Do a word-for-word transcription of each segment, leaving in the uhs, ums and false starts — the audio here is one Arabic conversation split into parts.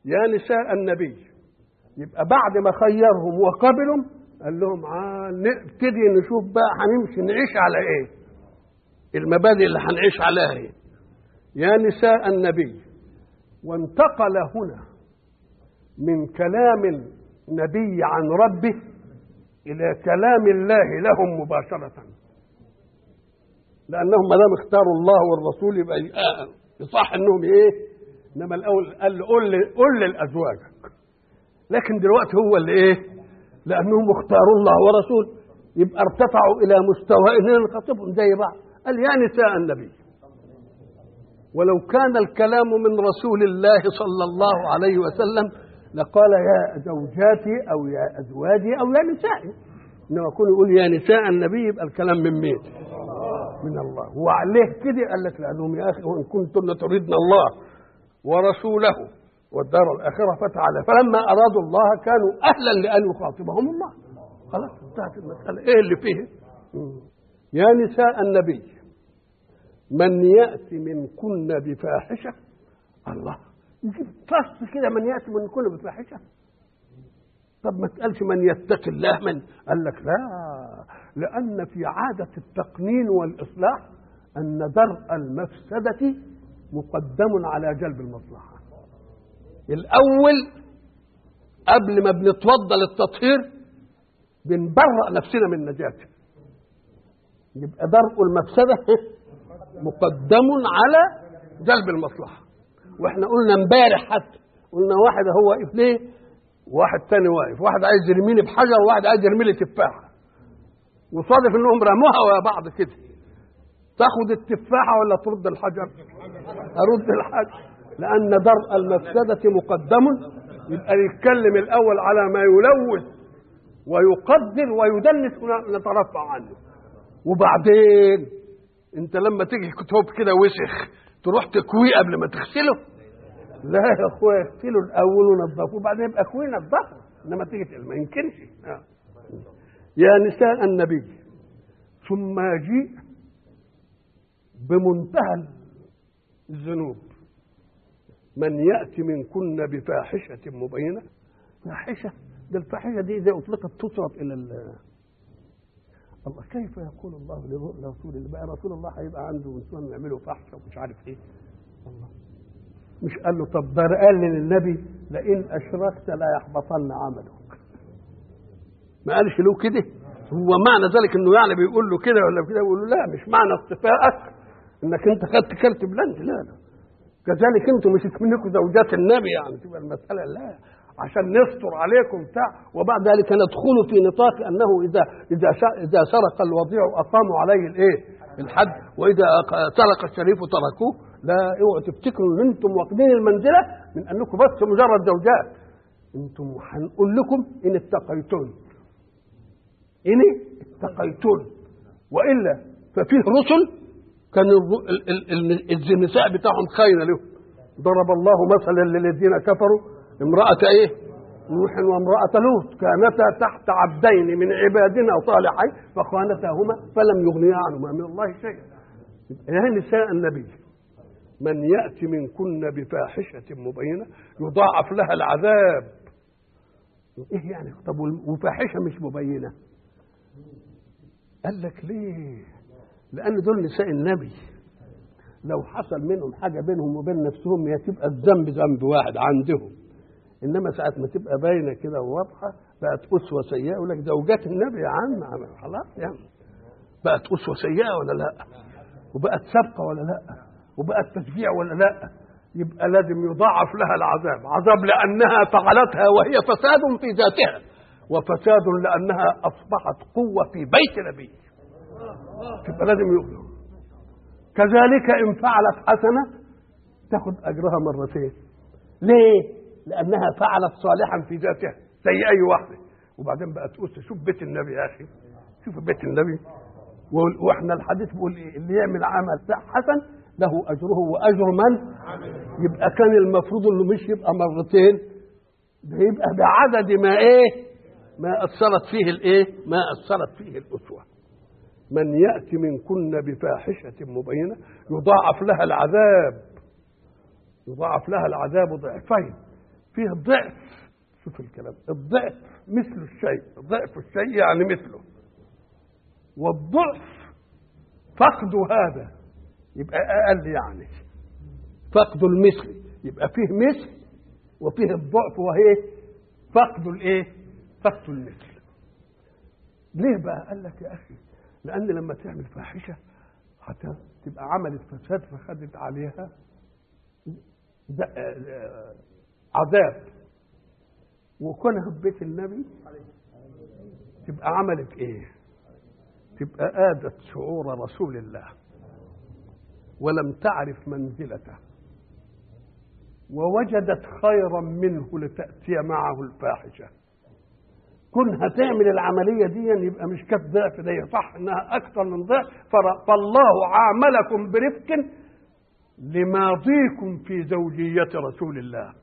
يا نساء النبي. يبقى بعد ما خيرهم وقبلهم قال لهم آه نبتدي نشوف بقى هنمشي نعيش على ايه، المبادئ اللي هنعيش عليها ايه. يا نساء النبي. وانتقل هنا من كلام النبي عن ربه الى كلام الله لهم مباشرة، لانهم ما دام اختاروا الله والرسول يبقى يصح انهم ايه. انما الاول قال له قل قل لازواجك، لكن دلوقتي هو اللي ايه، لانهم اختاروا الله ورسول يبقى ارتفعوا الى مستوى ان نخاطبهم زي بعض. قال يا نساء النبي. ولو كان الكلام من رسول الله صلى الله عليه وسلم لقال يا زوجاتي او يا ازواجي او يا نسائي، انما يكون يقول يا نساء النبي يبقى الكلام من مين؟ من الله. وعليه كده قال لك لانهم يا اخي وان كنتن تريدن الله ورسوله والدار الاخره فتعالى، فلما ارادوا الله كانوا اهلا لان يخاطبهم الله. خلاص انتهت المساله. ايه اللي فيه؟ يا نساء النبي من ياتي منكن بفاحشه. الله يجيب فصل كده من ياتي منكن بفاحشه. طب ما تقالش من يتقي الله من؟ قال لك لا، لان في عاده التقنين والاصلاح ان درء المفسده مقدم على جلب المصلحه. الاول قبل ما بنتوضا للتطهير بنبرأ نفسنا من نجاته، يبقى درء المفسده مقدم على جلب المصلحه. واحنا قلنا امبارح حتى قلنا واحد هو واقف ليه واحد تاني واقف، واحد عايز يرميني بحجر وواحد عايز يرمي لي تفاحه، وصادف انهم رموها ويا بعض كده. تاخد التفاحه ولا ترد الحجر؟ ارد الحجر، لان درء المفسده مقدم. يبقى يتكلم الاول على ما يلوث ويقدر ويدنس ونترفع عنه. وبعدين انت لما تيجي كتب كده وسخ تروح تكويه قبل ما تغسله؟ لا يا اخويا، اغسله الاول ونظفه وبعدين يبقى كويه نظفه، انما تيجي ما يمكنش. آه. يا نساء النبي. ثم يجيء بمنتهى الذنوب من ياتي منكن بفاحشه مبينه. فاحشه ده الفاحشه دي اذا اطلقت تصرف الى الله. كيف يقول الله لرسول الله بقى رسول الله هيبقى عنده نسوان يعملوا فحشه ومش عارف ايه؟ الله مش قال له طب ده قال للنبي لئن اشركت لا يحبطن عملك؟ ما قالش له كده؟ هو معنى ذلك انه يعني بيقول له كده ولا كده؟ يقول له لا، مش معنى اصطفائك انك انت خدت كلت بلند، لا لا. كذلك انتم مش منكم زوجات النبي يعني تبقى المساله لا، عشان نستر عليكم بتاع. وبعد ذلك ندخلوا في نطاق انه اذا اذا اذا سرق الوضيع اقاموا عليه الايه؟ الحد، واذا سرق الشريف تركوه. لا اوعوا تفتكروا ان انتم واخدين المنزله من انكم بس مجرد زوجات. انتم هنقول لكم ان اتقيتون، ان اتقيتون، والا ففيه رسل كان النساء بتاعهم خاينه له. ضرب الله مثلا للذين كفروا امراه ايه؟ نوح وامراه لوط كانتا تحت عبدين من عبادنا صالحين فخانتاهما فلم يغنيا عنهما من الله شيئا. يا نساء النبي من يأتي منكن بفاحشة مبينة يضاعف لها العذاب. ايه يعني؟ طب وفاحشة مش مبينة؟ قال لك ليه؟ لأن دول نساء النبي لو حصل منهم حاجة بينهم وبين نفسهم هي تبقى الذنب ذنب واحد عندهم، إنما ساعة ما تبقى باينة كده وواضحة بقت أسوة سيئة. يقول لك زوجات النبي يا عم خلاص يعني بقت أسوة سيئة ولا لا؟ وبقت سابقة ولا لا؟ وبقت تشجيع ولا لا؟ يبقى لازم يضاعف لها العذاب. عذاب لأنها فعلتها وهي فساد في ذاتها، وفساد لأنها أصبحت قوة في بيت نبي. يبقى لازم يغلق. كذلك إن فعلت حسنة تاخد أجرها مرتين. ليه؟ لأنها فعلت صالحا في ذاتها زي أي واحدة، وبعدين بقى تقول شوف بيت النبي يا أخي، شوف بيت النبي. واحنا الحديث بيقول ايه؟ اللي يعمل عمل حسن له اجره واجر من. يبقى كان المفروض انه مش يبقى مرتين، ده يبقى بعدد ما ايه؟ ما اثرت فيه الايه؟ ما اثرت فيه الاسوه. من ياتي منكن بفاحشه مبينه يضاعف لها العذاب، يضاعف لها العذاب ضعفين. فيه ضعف. شوف الكلام، الضعف مثل الشيء، ضعف الشيء يعني مثله، والضعف فقد هذا يبقى أقل، يعني فقد المثل يبقى فيه مثل وفيه الضعف وهي فقد الايه؟ فقد المثل. ليه بقى؟ قال لك يا اخي لان لما تعمل فاحشه حتى تبقى عملت فساد فخدت عليها عذاب، وكونها في بيت النبي تبقى عملت ايه؟ تبقى آدت شعور رسول الله ولم تعرف منزلته ووجدت خيرا منه لتأتي معه الفاحشة. كونها تعمل العملية دي يبقى مش كانت ضعف، ده صح انها اكثر من ضعف، فالله عاملكم برفق لماضيكم في زوجية رسول الله.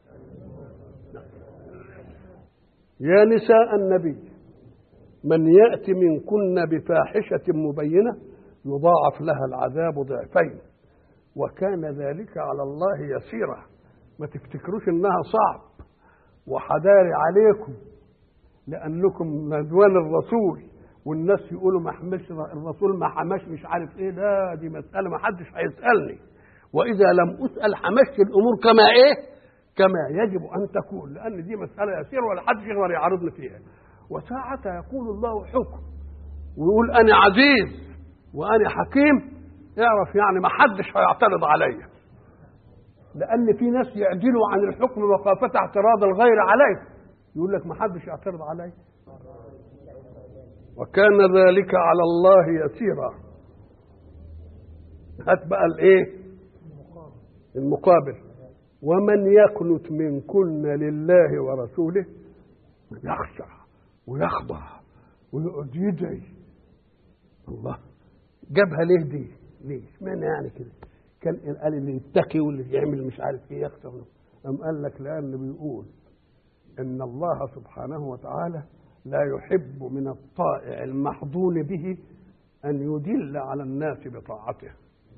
يا نساء النبي من يأتي منكن بفاحشة مبينة يضاعف لها العذاب ضعفين وكان ذلك على الله يسيرا. ما تفتكروش انها صعب وحداري عليكم لانكم ندوان الرسول والناس يقولوا ما حمش الرسول، ما حمش مش عارف ايه، ده دي مساله ما حدش هيسالني، واذا لم اسال حمشت الامور كما ايه؟ كما يجب ان تكون، لان دي مساله يسيره ولا حدش يقدر يعارضني فيها. وساعتها يقول الله حكم ويقول انا عزيز وانا حكيم، اعرف يعني ما حدش هيعترض عليا، لان في ناس يعدلوا عن الحكم مخافه اعتراض الغير عليه، يقول لك ما حدش يعترض عليه. وكان ذلك على الله يسيرا. هات بقى الايه؟ المقابل. ومن يقنت منكن لله ورسوله يخشع ويخضع ويقعد يدعي. الله جابها ليه دي؟ ليه؟ اشمعنى يعني كده؟ كان قال اللي يتقي واللي يعمل مش عارف ايه يخشع. أم قال لك لأن بيقول إن الله سبحانه وتعالى لا يحب من الطائع المحظون به أن يدل على الناس بطاعته،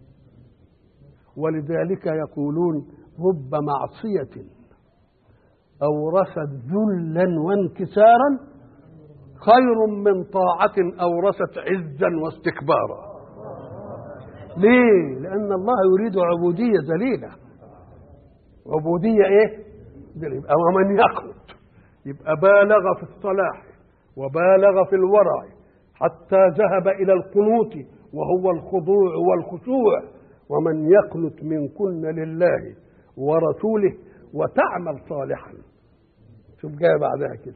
ولذلك يقولون رب معصية أورثت ذلا وانكسارا خير من طاعة أورثت عزا واستكبارا. ليه؟ لأن الله يريد عبودية ذليلة، عبودية إيه؟ ذليلة. ومن يقنط يبقى بالغ في الصلاح وبالغ في الورع حتى ذهب إلى القنوت وهو الخضوع والخشوع. ومن يقنط منكن لله ورسوله وتعمل صالحا، شوف جاء بعدها كده،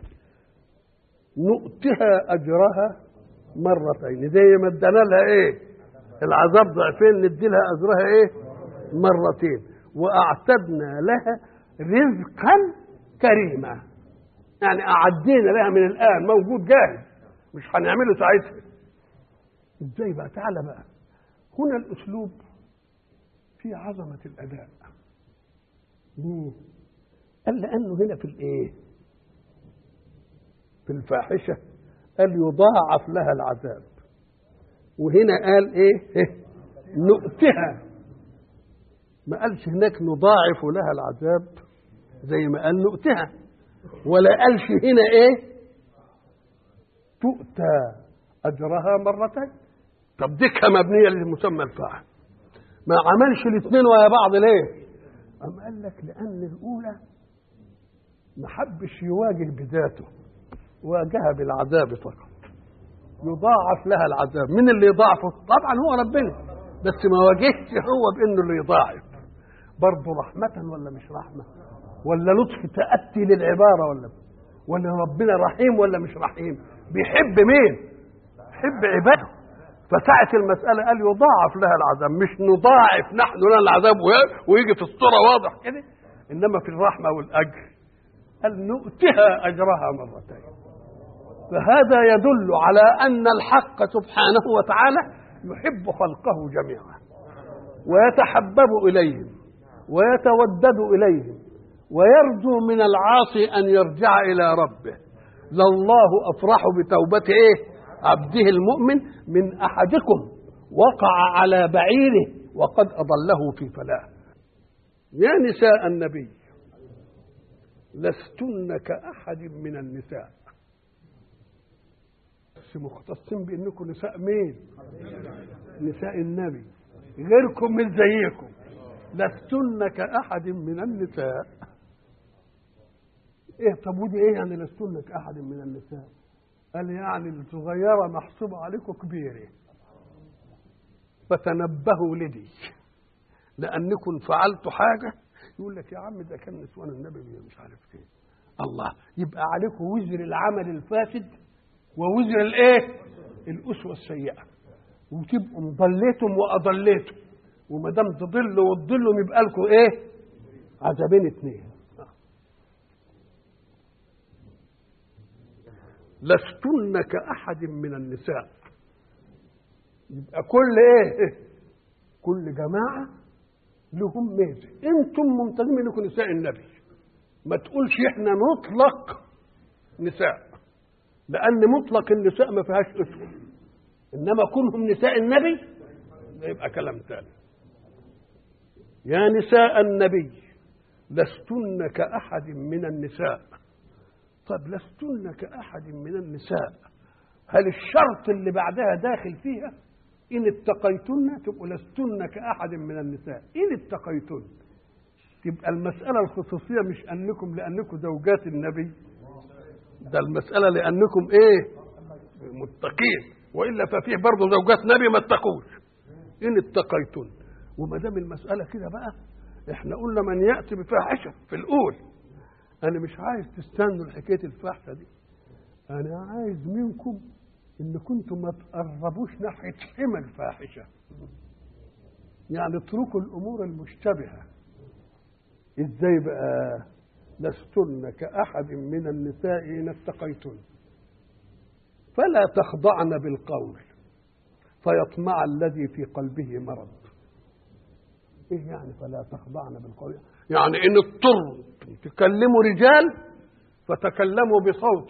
نؤتها أجرها مرتين، زي ما ادانا لها ايه؟ العذاب ضعفين، ندي لها أجرها ايه؟ مرتين. وأعتدنا لها رزقا كريما، يعني أعدينا لها من الآن موجود جاهز، مش هنعمله ساعتها. ازاي بقى؟ تعالى بقى هنا الأسلوب في عظمة الأداء. ليه؟ قال لأنه هنا في الإيه؟ في الفاحشة قال يضاعف لها العذاب، وهنا قال إيه؟ إيه؟ نؤتها. ما قالش هناك نضاعف لها العذاب زي ما قال نؤتها، ولا قالش هنا إيه؟ تؤتى أجرها مرتين. طب ديكها مبنية للمسمى الفاعل، ما عملش الاثنين ويا بعض ليه؟ أم قال لك لأن الأولى ما حبش يواجه بذاته، واجهها بالعذاب فقط، يضاعف لها العذاب. من اللي يضاعفه؟ طبعا هو ربنا، بس ما واجهش هو بأنه اللي يضاعف. برضه رحمة ولا مش رحمة؟ ولا لطف تأتي للعبارة ولا ولا ربنا رحيم ولا مش رحيم؟ بيحب مين؟ بيحب عباده. فساعة المسألة قال يضاعف لها العذاب، مش نضاعف نحن لها العذاب ويجي في الصورة واضح كده، إنما في الرحمة والأجر قال نؤتها أجرها مرتين. فهذا يدل على أن الحق سبحانه وتعالى يحب خلقه جميعا ويتحبب إليهم ويتودد إليهم ويرجو من العاصي أن يرجع إلى ربه. لله أفرح بتوبة إيه؟ عبده المؤمن من أحدكم وقع على بعيره وقد أضله في فلاح. يا نساء النبي لستن كأحد من النساء. بس مختصين بأنكم نساء مين؟ نساء النبي، غيركم من زيكم. لستن كأحد من النساء. ايه طب ودي ايه يعني لستن كأحد من النساء؟ قال يعني الصغيرة محسوبة عليكم كبيرة، فتنبهوا لدي لأنكم فعلتوا حاجة. يقول لك يا عم ده كان نسوان النبي مش عارف ايه. الله، يبقى عليكم وزر العمل الفاسد ووزر الايه؟ الأسوة السيئة، وتبقوا مضليتم وأضليتم، وما دام تضلوا وتضلوا يبقى لكم ايه؟ عذابين اثنين. لستن كأحد من النساء. يبقى كل ايه؟ كل جماعة لهم ميزة. انتم ممتازين انكم نساء النبي، ما تقولش احنا نطلق نساء، لان مطلق النساء ما فيهاش اسوة، انما كونهم نساء النبي ده يبقى كلام تاني. يا نساء النبي لستن كأحد من النساء. طب لستن كأحد من النساء، هل الشرط اللي بعدها داخل فيها؟ إن اتقيتن تبقوا لستن كأحد من النساء. إن اتقيتن تبقى المسألة الخصوصية مش أنكم لأنكم زوجات النبي، ده المسألة لأنكم إيه؟ متقين، وإلا ففيه برضه زوجات نبي ما اتقوش. إن اتقيتن. وما دام المسألة كده بقى، إحنا قلنا من يأتي بفاحشة في الأول. أنا مش عايز تستنوا الحكاية الفاحشة دي، أنا عايز منكم إن كنتم ما تقربوش ناحية حمى الفاحشة، يعني اتركوا الأمور المشتبهة. إزاي بقى؟ لستن كأحد من النساء إن اتقيتن فلا تخضعن بالقول فيطمع الذي في قلبه مرض. إيه يعني فلا تخضعن بالقول؟ يعني إن اضطروا تكلموا رجال فتكلموا بصوت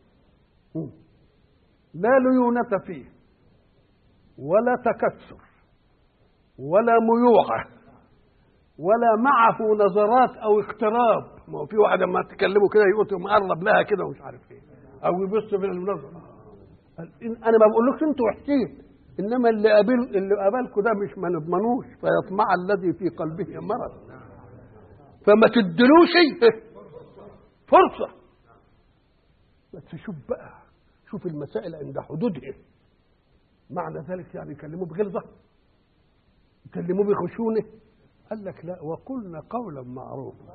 لا ليونة فيه ولا تكسر ولا ميوعة ولا معه نظرات أو اقتراب. ما هو في واحد لما تكلمه كده يقول مقرب لها كده ومش عارف ايه، أو يبص من النظر. أنا ما بقولكش أنتوا وحشين، إنما اللي قابل اللي قابلكوا ده مش ما نضمنوش، فيطمع الذي في قلبه مرض. فما تدلوش فرصة. بس شوف بقى، شوف المسائل عند حدودها. معنى ذلك يعني يكلموه بغلظة، يكلموه بخشونة. قال لك لا، وقلنا قولا معروفا.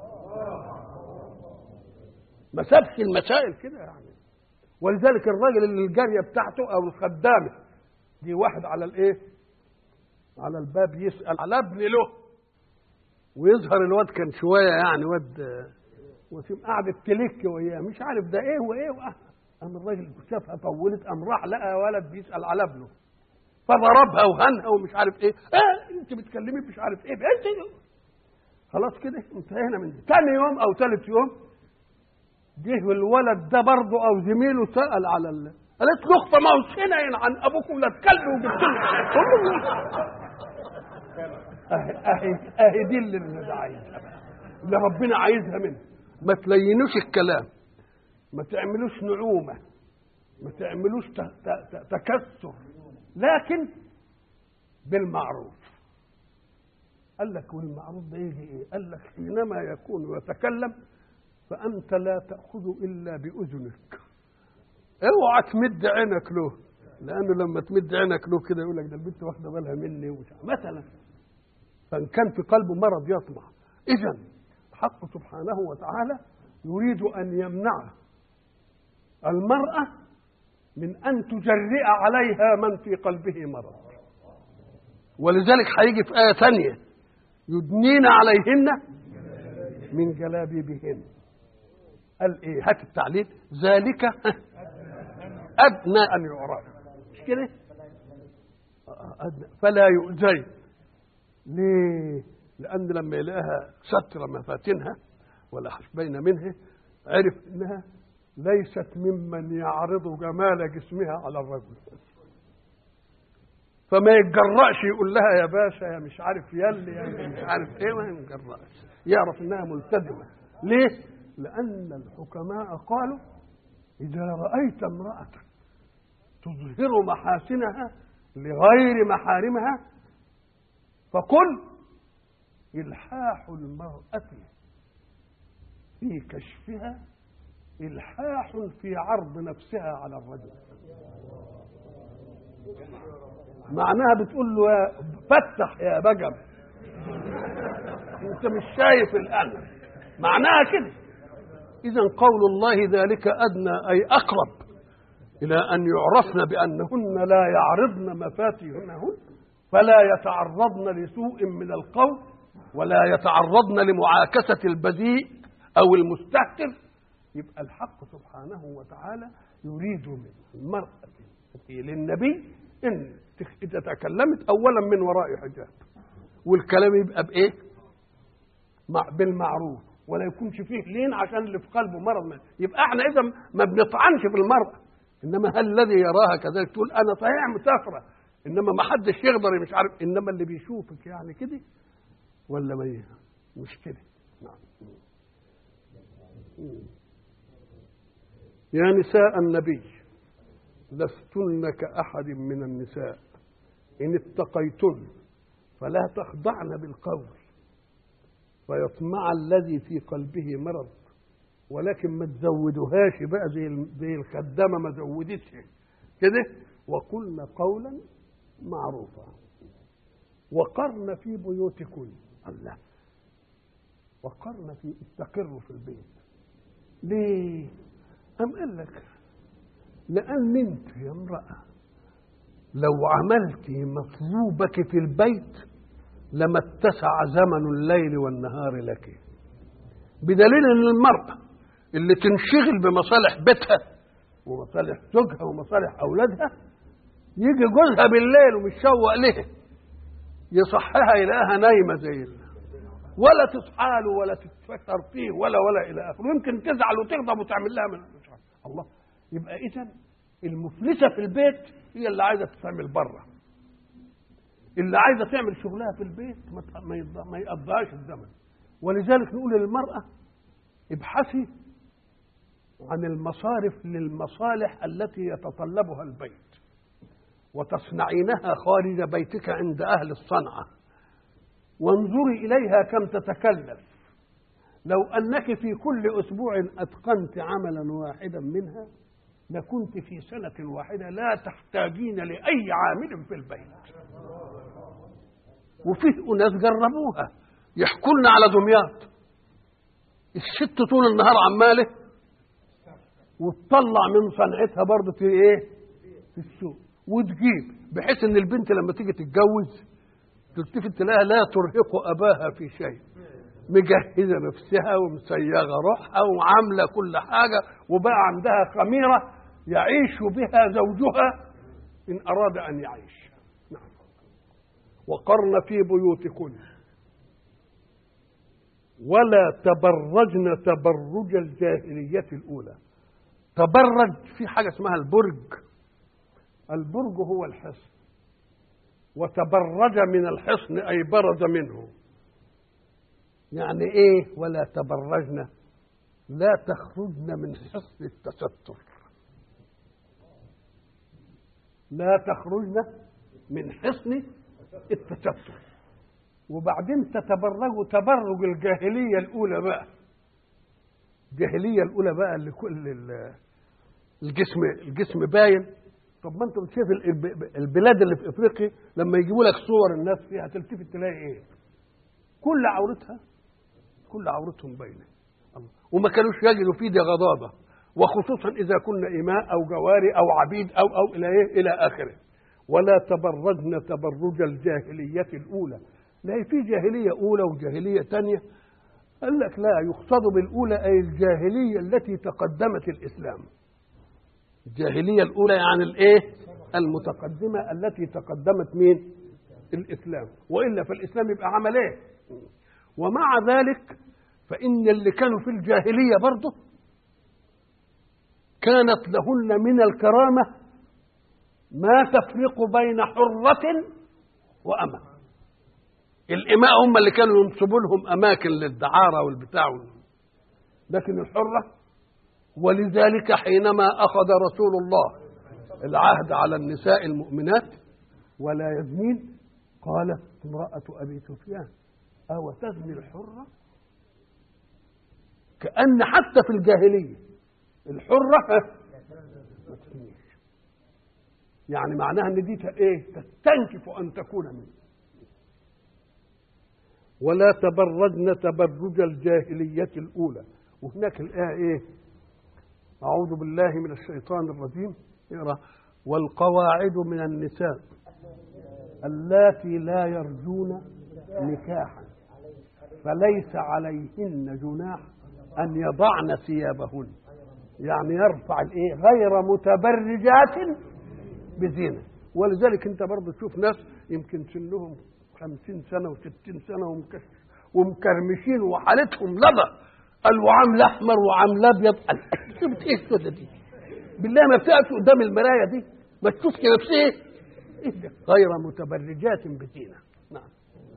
ما سابش المسائل كده يعني. ولذلك الراجل اللي الجارية بتاعته أو الخدامة دي واحد على الإيه؟ على الباب يسأل على ابن له، ويظهر الواد كان شوية يعني واد وسيم قاعد تلك وياه مش عارف ده إيه وإيه وإيه. قام الراجل شافها طولت، قام راح لقى ولد بيسأل على ابنه فضربها وهنها ومش عارف ايه. اه انت بتكلمي مش عارف ايه انت. خلاص كده انتهينا من دي. تاني يوم او ثالث يوم جه الولد ده برضه او زميله سأل على ال... قالت له اخت ما وصينا عن ابوكم ولا تكلموا وجبت اهي اهي اهي دي اللي عايزها، اللي ربنا عايزها منه. ما تلينوش الكلام، ما تعملوش نعومة، ما تعملوش تكسر، لكن بالمعروف. قال لك والمعروف ده يجي ايه؟ قال لك حينما يكون يتكلم فأنت لا تأخذ إلا بأذنك، اوعى تمد عينك له، لأنه لما تمد عينك له كده يقول لك ده البنت واخدة بالها مني مثلا، فإن كان في قلبه مرض يطمع. إذن الحق سبحانه وتعالى يريد أن يمنع المرأة من أن تجرئ عليها من في قلبه مرض. ولذلك هيجي في آية ثانية يدنين عليهن من جلابيبهن. قال إيه؟ هات التعليل. ذلك أدنى أن يعرف، مش كده؟ فلا يؤذين. ليه؟ لأن لما يلاقيها ستر مفاتنها ولا حشبين منها عرف إنها ليست ممن يعرض جمال جسمها على الرجل، فما يتجرأش يقول لها يا باشا يا مش عارف يلي يا مش عارف ايه، ما يتجرأش، يعرف انها ملتزمه. ليه؟ لأن الحكماء قالوا إذا رأيت امرأة تظهر محاسنها لغير محارمها فقل إلحاح المرأة في كشفها إلحاح في عرض نفسها على الرجل. معناها بتقول له يا فتح يا بجم، انت مش شايف الآن، معناها كده. إذن قول الله ذلك أدنى أي أقرب إلى أن يعرفن بأنهن لا يعرضن مفاتيحهن فلا يتعرضن لسوء من القول ولا يتعرضن لمعاكسة البذيء أو المستهتر. يبقى الحق سبحانه وتعالى يريد من المرأة للنبي إن إذا تكلمت أولا من وراء حجاب، والكلام يبقى بإيه؟ بالمعروف، ولا يكونش فيه لين عشان اللي في قلبه مرض منه. يبقى احنا إذا ما بنطعنش في المرأة، إنما هل الذي يراها كذلك تقول أنا صحيح مسافرة إنما ما حدش يقدر مش عارف، إنما اللي بيشوفك يعني كده ولا ما مش كده. نعم. يا نساء النبي لستن كأحد من النساء إن اتقيتن فلا تخضعن بالقول فيطمع الذي في قلبه مرض، ولكن ما تزودوهاش بقى زي زي الخدامة ما زودتش كده. وقلن قولا معروفا وقرن في بيوتكن. الله، وقرن في استقروا في البيت. ليه؟ أم قال لك لأن انت يا امرأة لو عملت مطلوبك في البيت لما اتسع زمن الليل والنهار لك، بدليل ان المرأة اللي تنشغل بمصالح بيتها ومصالح زوجها ومصالح اولادها يجي جوزها بالليل ومتشوق لها يصحها يلاقيها نايمه زي ولا تصحى له ولا تتفكر فيه ولا ولا الى اخره، ويمكن تزعل وتغضب وتعمل لها من الله. يبقى اذا المفلسه في البيت هي اللي عايزه تتعمل بره، اللي عايزه تعمل شغلها في البيت ما يقضيهاش الزمن. ولذلك نقول للمراه ابحثي عن المصارف للمصالح التي يتطلبها البيت وتصنعينها خارج بيتك عند اهل الصنعه، وانظري اليها كم تتكلف. لو انك في كل اسبوع اتقنت عملا واحدا منها لكنت في سنه واحده لا تحتاجين لاي عامل في البيت. وفيه ناس جربوها يحكوا لنا على دمياط، الست طول النهار عماله وتطلع من صنعتها برضه في ايه؟ في السوق، وتجيب بحيث ان البنت لما تيجي تتجوز تلتفت تلاقيها لا ترهق اباها في شيء، مجهزه نفسها ومسيغه روحها وعامله كل حاجه، وبقى عندها خميره يعيش بها زوجها ان اراد ان يعيش. نعم. وقرن في بيوتكن ولا تبرجن تبرج الجاهليه الاولى. تبرج في حاجه اسمها البرج، البرج هو الحصن، وتبرج من الحصن اي برز منه. يعني ايه ولا تبرجن؟ لا تخرجن من حصن التستر، لا تخرجن من حصن التستر. وبعدين تتبرجوا تبرج الجاهليه الاولى بقى، الجاهليه الاولى بقى اللي كل الجسم الجسم باين. طب ما انت بتشوف البلاد اللي في افريقيا لما يجيبوا لك صور الناس فيها تلتفت تلاقي ايه؟ كل عورتها كل عورتهم باينه، وما كانوش يجدوا فيه دي غضاضه، وخصوصا اذا كنا اماء او جواري او عبيد او او الى ايه الى اخره. ولا تبرجن تبرج الجاهليه الاولى. لا في جاهليه اولى وجاهليه ثانيه. قال لك لا، يقصد بالاولى اي الجاهليه التي تقدمت الاسلام. الجاهليه الاولى يعني الايه؟ المتقدمه التي تقدمت مين؟ الاسلام. والا فالاسلام يبقى عمل ايه؟ ومع ذلك فان اللي كانوا في الجاهليه برضه كانت لهن من الكرامه ما تفرق بين حره وامه. الاماء هم اللي كانوا ينصبوا لهم اماكن للدعاره والبتاع، لكن الحرة. ولذلك حينما أخذ رسول الله العهد على النساء المؤمنات ولا يزنين، قالت امرأة أبي سفيان أو تزني الحرة؟ كأن حتى في الجاهلية الحرة ما تزنيش، يعني معناها ان دي ايه؟ تستنكف ان تكون منه. ولا تبرجن تبرج الجاهلية الأولى. وهناك الآية ايه؟ أعوذ بالله من الشيطان الرجيم. اقرأ: والقواعد من النساء اللاتي لا يرجون نكاحا فليس عليهن جناح أن يضعن ثيابهن، يعني يرفع الايه؟ غير متبرجات بزينة. ولذلك انت برضه تشوف ناس يمكن سنهم خمسين سنة وستين سنة ومكرمشين وحالتهم لظى، قال وعامله احمر وعامله ابيض. شفت ايه السودة دي؟ بالله ما بتقف قدام المرايه دي ما تشوفش نفسها ايه ده؟ غير متبرجات بزينة. نعم.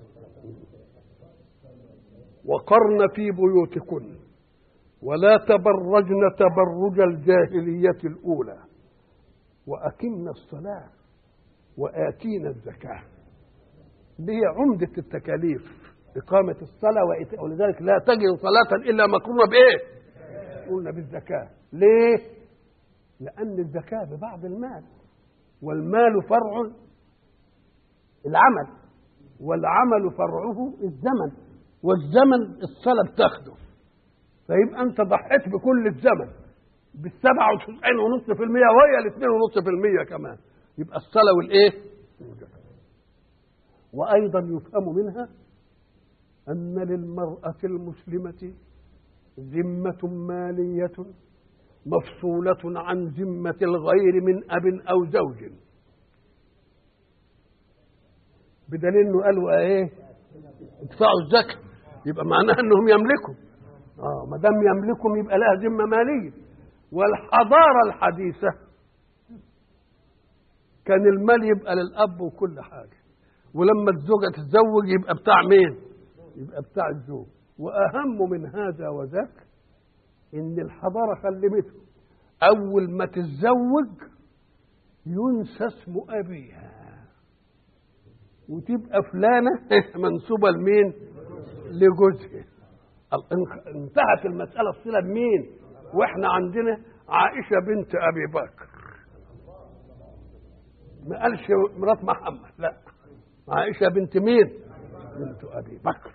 وقرن في بيوتكن ولا تبرجن تبرج الجاهلية الأولى وأقمنا الصلاة وآتينا الزكاة. دي عمدة التكاليف، إقامة الصلاة وإيتاء. ولذلك لا تجد صلاة إلا مقرونة بإيه؟ قلنا بالزكاة. ليه؟ لأن الزكاة ببعض المال، والمال فرع العمل، والعمل فرعه الزمن، والزمن الصلاة بتاخده. فيبقى أنت ضحيت بكل الزمن بالسبعة وتسعين ونص في المية وهي الاثنين ونص في المية كمان. يبقى الصلاة والإيه؟ وأيضا يفهم منها أن للمرأة المسلمة ذمة مالية مفصولة عن ذمة الغير من أب أو زوج، بدليل إنه قالوا إيه؟ ادفعوا الزكاة، يبقى معناها إنهم يملكوا. آه ما دام يملكهم يبقى لها ذمة مالية. والحضارة الحديثة كان المال يبقى للأب وكل حاجة، ولما الزوجة تتزوج يبقى بتاع مين؟ يبقى بتاع الزوج. وأهم من هذا وذاك إن الحضارة خلمته أول ما تتزوج ينسى اسم أبيها وتبقى فلانة منسوبة لمين؟ لجوزها. انتهت المسألة. الصلة بمين؟ وإحنا عندنا عائشة بنت أبي بكر، ما قالش مرات محمد، لا، عائشة بنت مين؟ بنت أبي بكر.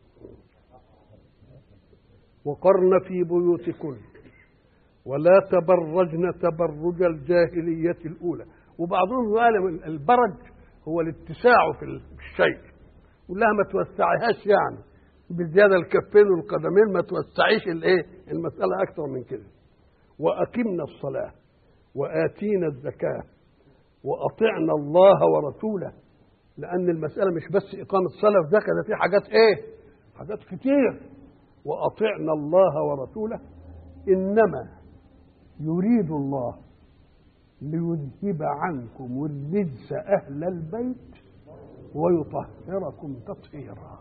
وقرن في بيوتكن ولا تبرجن تبرج الجاهلية الأولى. وبعضهم قال البرج هو الاتساع في الشيء، ولها ما توسعيهاش يعني بزيادة الكفين والقدمين، ما توسعيش الايه المسألة أكثر من كده. وأقمنا الصلاة وآتينا الزكاة وأطعنا الله ورسوله. لأن المسألة مش بس إقامة الصلاة والزكاة، ده في حاجات إيه؟ حاجات كتير. وأطعنا الله ورسوله إنما يريد الله ليذهب عنكم الرجس أهل البيت ويطهركم تطهيرا.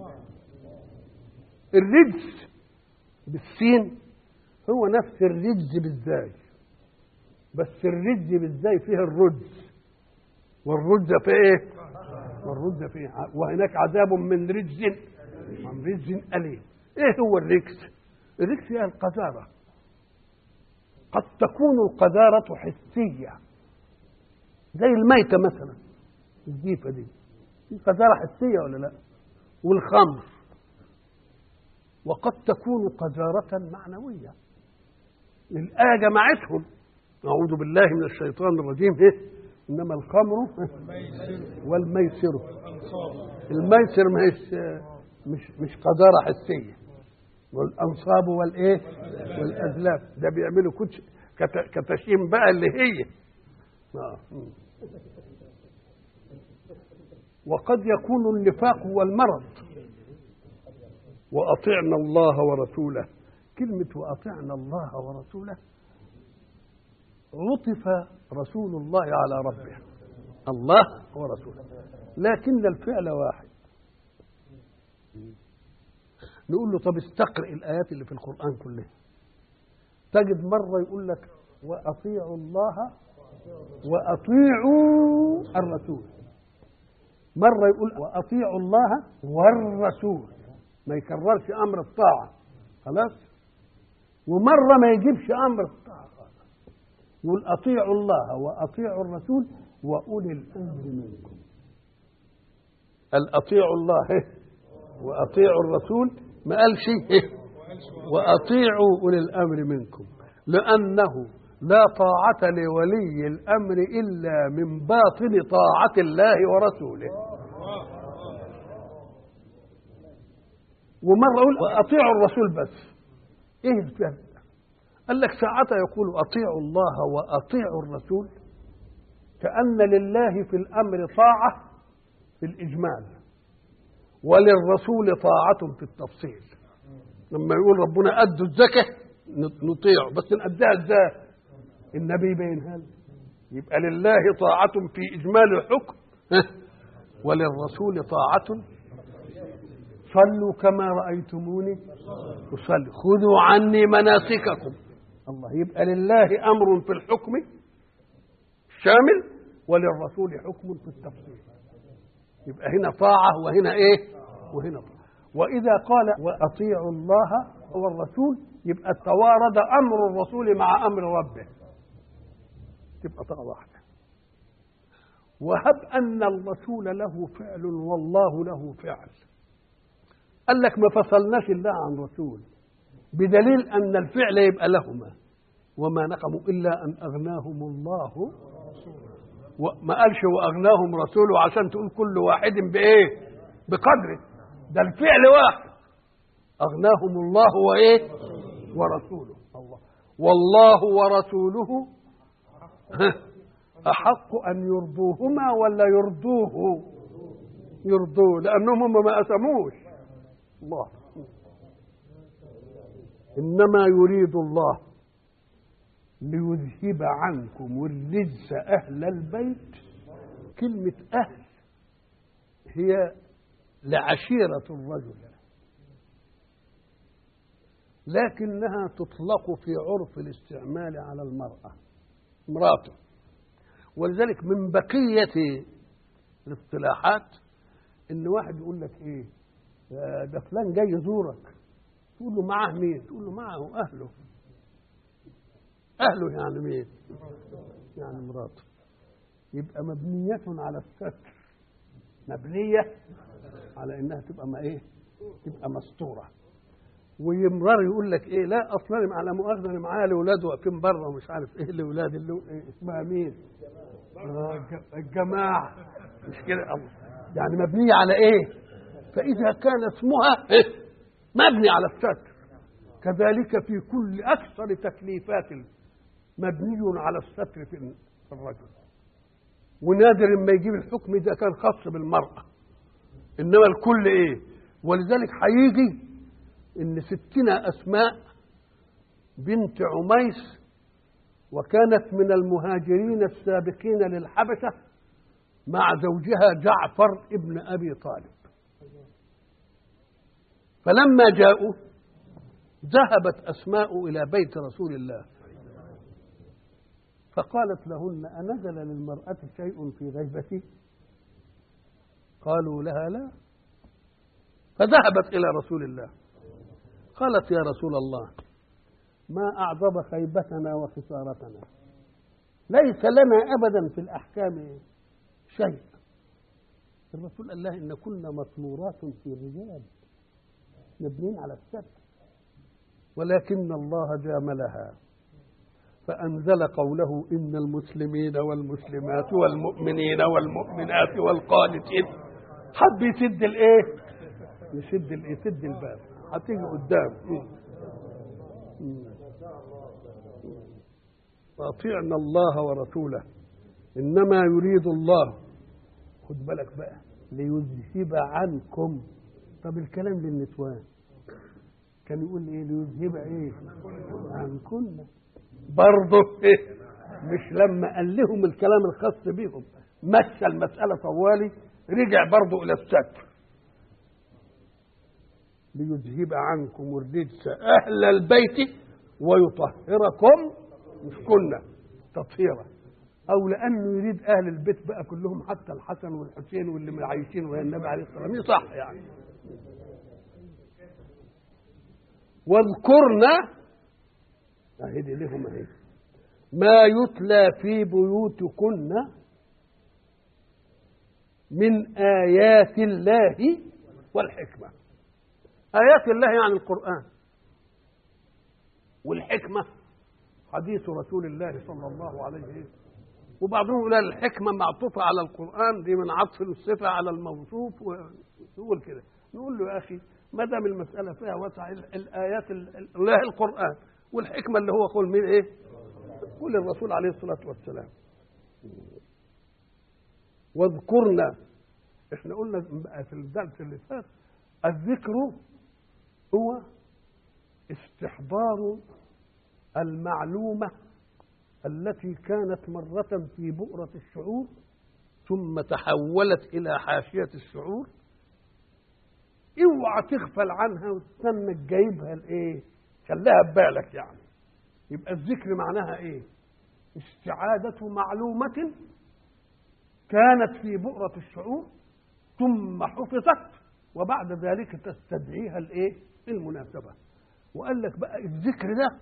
الرجس بالسين هو نفس الرجز بالزاي، بس الرجز بالزاي فيه الرجز، والرجز في ايه؟ والرجز فيه وهناك عذاب من رجز من رجز أليم. ايه هو الرجس؟ الرجس هي القذارة. قد تكون القذارة حسية زي الميتة مثلا، الجيفة دي دي قذارة حسية ولا لا؟ والخمر. وقد تكون قذارة معنوية. الآية جمعتهم. أعوذ بالله من الشيطان الرجيم. إيه؟ إنما الخمر والميسر. الميسر مش مش مش قذارة حسية. والأنصاب والإيه؟ والأزلام. ده بيعملوا كتش كتشيم بقى اللي هي. آه. وقد يكون النفاق هو المرض. وأطعنا الله ورسوله. كلمة وأطعنا الله ورسوله عطف رسول الله على ربه، الله ورسوله، لكن الفعل واحد. نقول له طب استقرئ الآيات اللي في القرآن كلها، تجد مرة يقول لك وأطيعوا الله وأطيعوا الرسول، مرة يقول وأطيعوا الله والرسول، ما يكررش أمر الطاعة خلاص، ومرة ما يجيبش أمر الطاعة، يقول أطيعوا الله وأطيعوا الرسول وأولي الأمر منكم. الأطيعوا الله وأطيعوا الرسول، ما قال شيء وأطيعوا أولي الأمر منكم، لأنه لا طاعة لولي الأمر إلا من باطن طاعة الله ورسوله. ومرة يقول وأطيعوا الرسول بس، إيه الفرق؟ قال لك ساعتها يقول أطيعوا الله وأطيعوا الرسول كأن لله في الأمر طاعة في الإجمال وللرسول طاعة في التفصيل. لما يقول ربنا أدوا الزكاة نطيعه، بس نأديها ازاي؟ النبي بينها لنا. يبقى لله طاعة في إجمال الحكم وللرسول طاعة. صلوا كما رأيتموني أصلي، خذوا عني مناسككم. الله، يبقى لله أمر في الحكم شامل وللرسول حكم في التفصيل. يبقى هنا طاعة وهنا إيه؟ وهنا طاعة. وإذا قال وأطيعوا الله والرسول يبقى توارد أمر الرسول مع أمر ربه، تبقى طاعة واحدة. وهب أن الرسول له فعل والله له فعل، قال لك ما فصلناش الله عن رسول، بدليل أن الفعل يبقى لهما، وما نقموا إلا أن أغناهم الله، وما قالش وأغناهم رسوله عشان تقول كل واحد بإيه؟ بقدره، ده الفعل واحد، أغناهم الله وإيه؟ ورسوله. الله والله ورسوله أحق أن يرضوهما ولا يرضوه؟ يرضوه، لأنهم هم ما أسموش الله. إنما يريد الله ليذهب عنكم الرجس أهل البيت. كلمة أهل هي لعشيرة الرجل، لكنها تطلق في عرف الاستعمال على المرأة، امراته. ولذلك من بقية الاصطلاحات ان واحد يقول لك ايه ده فلان جاي يزورك، تقول له معه مين؟ تقول له معه اهله. اهله يعني مين؟ يعني مراته. يبقى مبنية على الستر، مبنية على انها تبقى ما ايه؟ تبقى مستورة. ويمرر يقول لك ايه لا اصلا على مؤاخذه انا معايا الاولاد واقفين بره ومش عارف ايه الاولاد اللي إيه اسمها مين؟ آه الجماعه، مش كده؟ الله، يعني مبنيه على ايه؟ فاذا كان اسمها إيه؟ مبني على الستر، كذلك في كل اكثر تكليفات مبني على الستر في الرجل. ونادر ما يجيب الحكم ده كان خاص بالمراه، انما الكل ايه؟ ولذلك هيجي إن ستنا أسماء بنت عميس، وكانت من المهاجرين السابقين للحبشة مع زوجها جعفر ابن أبي طالب. فلما جاءوا ذهبت أسماء إلى بيت رسول الله فقالت لهن أنزل للمرأة شيء في غيبتي؟ قالوا لها لا. فذهبت إلى رسول الله قالت يا رسول الله ما أعظم خيبتنا وخسارتنا، ليس لنا أبدا في الأحكام شيء. الرسول قال لها إن كنا مطمورات في الرجال مبنين على الستر، ولكن الله جاملها فأنزل قوله إن المسلمين والمسلمات والمؤمنين والمؤمنات والقانتين. حب يسد الإيه؟ يسد الإيه؟ يسد الباب، هتيجي قدام. وأطيعنا الله ورسوله إنما يريد الله، خد بالك بقى، ليذهب عنكم. طب الكلام للنسوان كان يقول ايه؟ ليذهب ايه؟ عنكن برضه إيه؟ مش لما قال لهم الكلام الخاص بهم مشى المسألة طوالي، رجع برضه إلى الستر. ليذهب عنكم الرجس أهل البيت ويطهركم مش كنا تطهيرا، أو لأنه يريد أهل البيت بقى كلهم حتى الحسن والحسين واللي عايشين ويا النبي عليه الصلاة والسلام صح يعني. واذكرنا أهدي لهم أهدي ما يتلى في بيوتكن من آيات الله والحكمة. آيات الله يعني القرآن، والحكمة حديث رسول الله صلى الله عليه وسلم. وبعضهم يقول الحكمة معطوفة على القرآن، دي من عطف الصفة على الموصوف، ويقول كده. نقول له يا أخي ما دام المسألة فيها وسع، الآيات الله القرآن، والحكمة اللي هو قول مين إيه؟ قول الرسول عليه الصلاة والسلام. واذكرنا، احنا قلنا في الدرس اللي فات الذكر هو استحضار المعلومة التي كانت مرة في بؤرة الشعور ثم تحولت إلى حاشية الشعور، اوعى تغفل عنها وتستنى تجيبها لايه، خليها ببالك يعني. يبقى الذكر معناها ايه؟ استعادة معلومة كانت في بؤرة الشعور ثم حفظت وبعد ذلك تستدعيها الايه؟ المناسبة. وقال لك بقى الذكر ده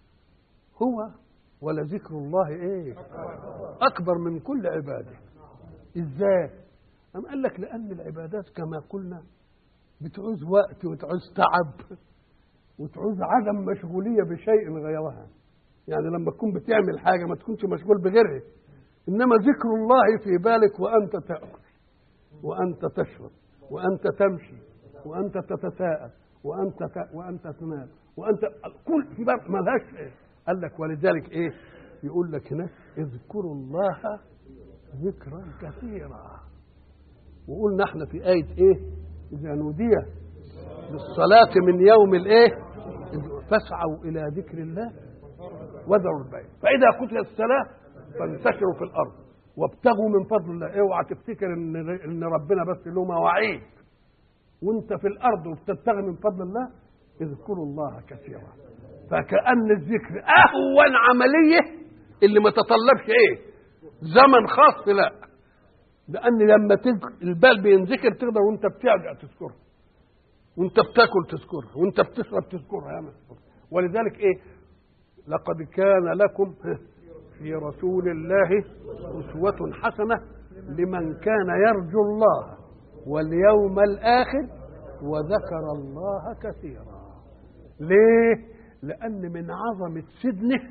هو ولذكر الله ايه؟ اكبر من كل عباده. ازاي؟ أم قال لك لان العبادات كما قلنا بتعوز وقت وتعوز تعب وتعوز عدم مشغوليه بشيء غيرها. يعني لما تكون بتعمل حاجه ما تكونش مشغول بغيرها، انما ذكر الله في بالك وانت تاكل وانت تشرب وانت تمشي وانت تتساءل وانت ت... وانت تنام وانت كل في بالك ملهاش. قال لك ولذلك ايه؟ يقول لك هناك اذكروا الله ذكرا كثيرا. وقلنا احنا في آية ايه؟ إذا نودي للصلاة من يوم الايه؟ فاسعوا إلى ذكر الله وذروا البيع، فإذا قتلت الصلاة فانتشروا في الأرض وابتغوا من فضل الله. اوعى تفتكر ان ان ربنا بس له مواعيد وانت في الأرض وبتبتغي من فضل الله. اذكروا الله كثيرا. فكأن الذكر أهون عملية اللي ما تطلبش ايه؟ زمن خاص، لا، لأن لما البال بينذكر تقدر وانت بترجع تذكرها وانت بتاكل تذكرها وانت بتشرب تذكرها يا مسكر. ولذلك ايه؟ لقد كان لكم في رسول الله أسوة حسنة لمن كان يرجو الله واليوم الآخر وذكر الله كثيرا. ليه؟ لأن من عظمة سدنه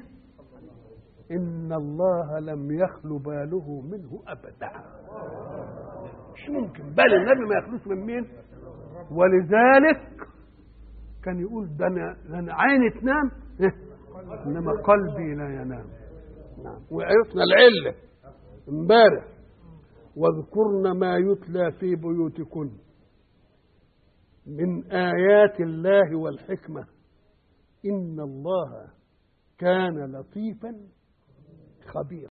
إن الله لم يخل باله منه أبدا. مش ممكن بال النبي ما يخلوش من مين؟ ولذلك كان يقول ده أنا عيني تنام إنما قلبي لا ينام. نعم. وعرفنا العلة امبارح. واذكرن ما يتلى في بيوتكن من آيات الله والحكمة إن الله كان لطيفا خبيرا.